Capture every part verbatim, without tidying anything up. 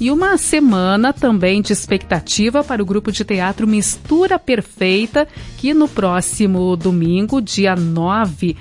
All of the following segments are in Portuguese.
E uma semana também de expectativa para o grupo de teatro Mistura Perfeita, que no próximo domingo, dia nove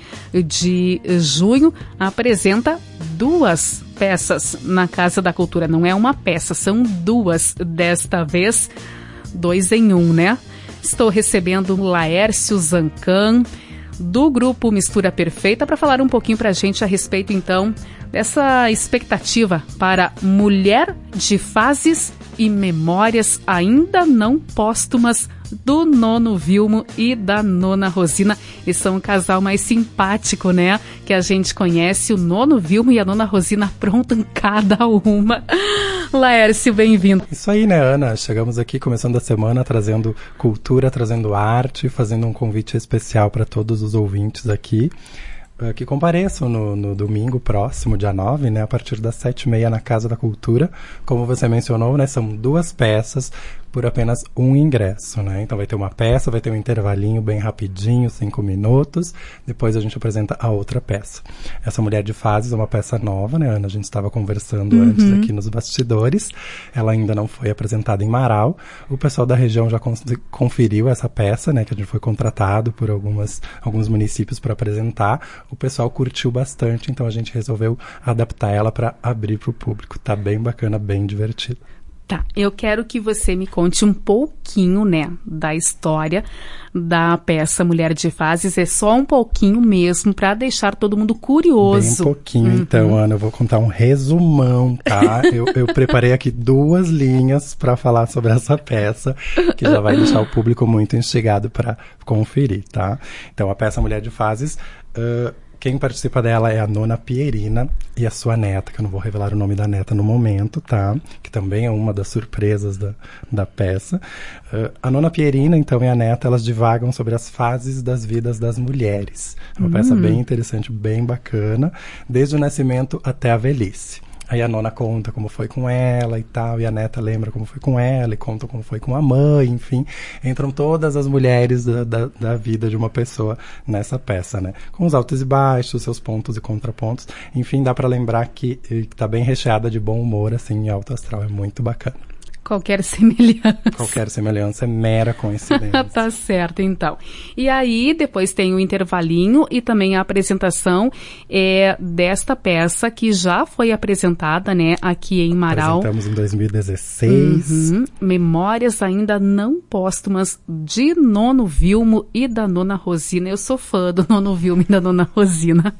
de junho, apresenta duas peças na Casa da Cultura. Não é uma peça, são duas desta vez, dois em um, né? Estou recebendo o Laércio Zancan, do grupo Mistura Perfeita, para falar um pouquinho para a gente a respeito, então, dessa expectativa para Mulher de Fases e Memórias ainda não póstumas do Nono Vilmo e da Nona Rosina. Eles são um casal mais simpático, né? Que a gente conhece. O Nono Vilmo e a Nona Rosina aprontam cada uma. Laércio, bem-vindo. Isso aí, né, Ana? Chegamos aqui começando a semana trazendo cultura, trazendo arte, fazendo um convite especial para todos os ouvintes aqui, que compareçam no, no domingo próximo, dia nove, né, a partir das sete e meia na Casa da Cultura. Como você mencionou, né, são duas peças por apenas um ingresso, né? Então vai ter uma peça, vai ter um intervalinho bem rapidinho, cinco minutos, depois a gente apresenta a outra peça. Essa Mulher de Fases é uma peça nova, né, Ana? A gente estava conversando uhum. antes aqui nos bastidores, ela ainda não foi apresentada em Marau. O pessoal da região já cons- conferiu essa peça, né, que a gente foi contratado por algumas, alguns municípios para apresentar. O pessoal curtiu bastante, então a gente resolveu adaptar ela para abrir para o público. Tá bem bacana, bem divertido. Tá, eu quero que você me conte um pouquinho, né, da história da peça Mulher de Fases. É só um pouquinho mesmo, para deixar todo mundo curioso. Bem pouquinho, uhum. Então, Ana, eu vou contar um resumão, tá? eu, eu preparei aqui duas linhas para falar sobre essa peça, que já vai deixar o público muito instigado para conferir, tá? Então, a peça Mulher de Fases... Uh, Quem participa dela é a Nona Pierina e a sua neta, que eu não vou revelar o nome da neta no momento, tá? Que também é uma das surpresas da, da peça. Uh, a Nona Pierina, então, e a neta, elas divagam sobre as fases das vidas das mulheres. É uma hum. peça bem interessante, bem bacana, desde o nascimento até a velhice. Aí a nona conta como foi com ela e tal, e a neta lembra como foi com ela, e conta como foi com a mãe, enfim. Entram todas as mulheres da, da, da vida de uma pessoa nessa peça, né? Com os altos e baixos, seus pontos e contrapontos. Enfim, dá pra lembrar que, que tá bem recheada de bom humor, assim, e alto astral. É muito bacana. Qualquer semelhança. Qualquer semelhança é mera coincidência. Tá certo, então. E aí, depois tem o intervalinho e também a apresentação é, desta peça que já foi apresentada, né, aqui em Marau. Apresentamos em dois mil e dezesseis. Uhum. Memórias ainda não póstumas de Nono Vilmo e da Nona Rosina. Eu sou fã do Nono Vilmo e da Nona Rosina.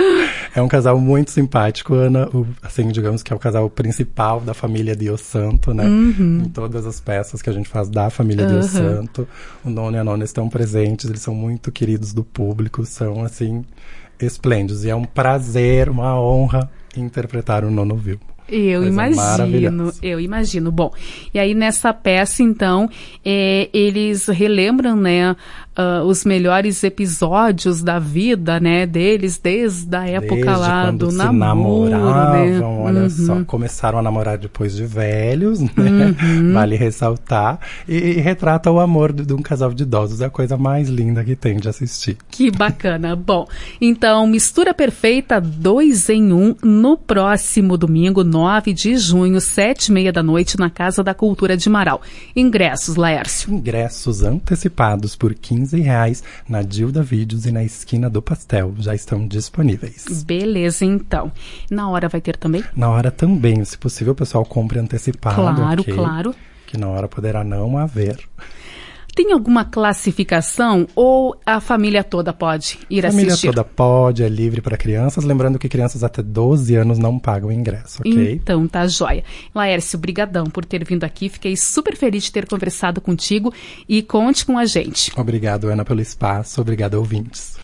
É um casal muito simpático, Ana, o, assim, digamos que é o casal principal da família Dio Santo, né? Uhum. Em todas as peças que a gente faz da família uhum. Dio Santo, o Nono e a Nona estão presentes, eles são muito queridos do público, são, assim, esplêndidos. E é um prazer, uma honra interpretar o Nono Vilmo. Eu imagino, eu imagino. Bom, e aí nessa peça, então, é, eles relembram, né, uh, os melhores episódios da vida, né, deles, desde a época desde lá do se namoro, namoravam, né? Olha uhum. só, começaram a namorar depois de velhos, né, uhum. vale ressaltar, e, e retrata o amor de, de um casal de idosos, é a coisa mais linda que tem de assistir. Que bacana. Bom, então, Mistura Perfeita dois em um, no próximo domingo, nove de junho, sete e meia da noite, na Casa da Cultura de Marau. Ingressos, Laércio. Ingressos antecipados por quinze reais na Dilda Vídeos e na Esquina do Pastel. Já estão disponíveis. Beleza, então. Na hora vai ter também? Na hora também. Se possível, o pessoal compre antecipado. Claro, okay? claro. Que na hora poderá não haver. Tem alguma classificação ou a família toda pode ir a família assistir? A família toda pode, é livre para crianças. Lembrando que crianças até doze anos não pagam ingresso, ok? Então, tá joia. Laércio, brigadão por ter vindo aqui. Fiquei super feliz de ter conversado contigo e conte com a gente. Obrigado, Ana, pelo espaço. Obrigado, ouvintes.